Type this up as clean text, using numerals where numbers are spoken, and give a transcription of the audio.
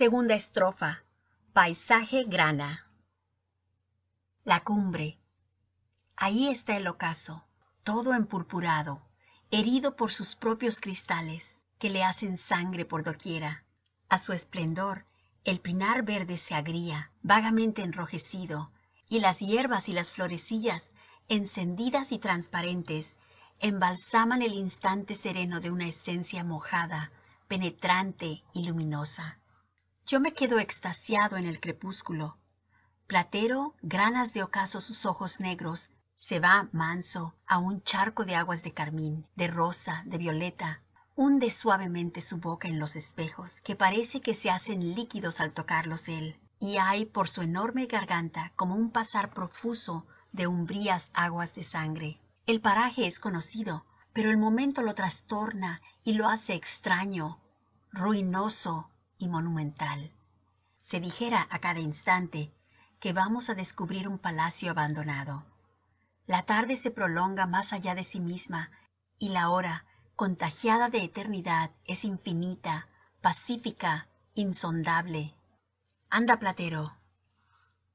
Segunda estrofa. Paisaje grana. La cumbre. Ahí está el ocaso, todo empurpurado, herido por sus propios cristales, que le hacen sangre por doquiera. A su esplendor, el pinar verde se agría, vagamente enrojecido, y las hierbas y las florecillas, encendidas y transparentes, embalsaman el instante sereno de una esencia mojada, penetrante y luminosa. Yo me quedo extasiado en el crepúsculo. Platero, granas de ocaso sus ojos negros, se va manso a un charco de aguas de carmín, de rosa, de violeta. Hunde suavemente su boca en los espejos, que parece que se hacen líquidos al tocarlos él, y hay por su enorme garganta como un pasar profuso de umbrías aguas de sangre. El paraje es conocido, pero el momento lo trastorna y lo hace extraño, ruinoso y monumental. Se dijera a cada instante que vamos a descubrir un palacio abandonado. La tarde se prolonga más allá de sí misma y la hora, contagiada de eternidad, es infinita, pacífica, insondable. Anda, Platero,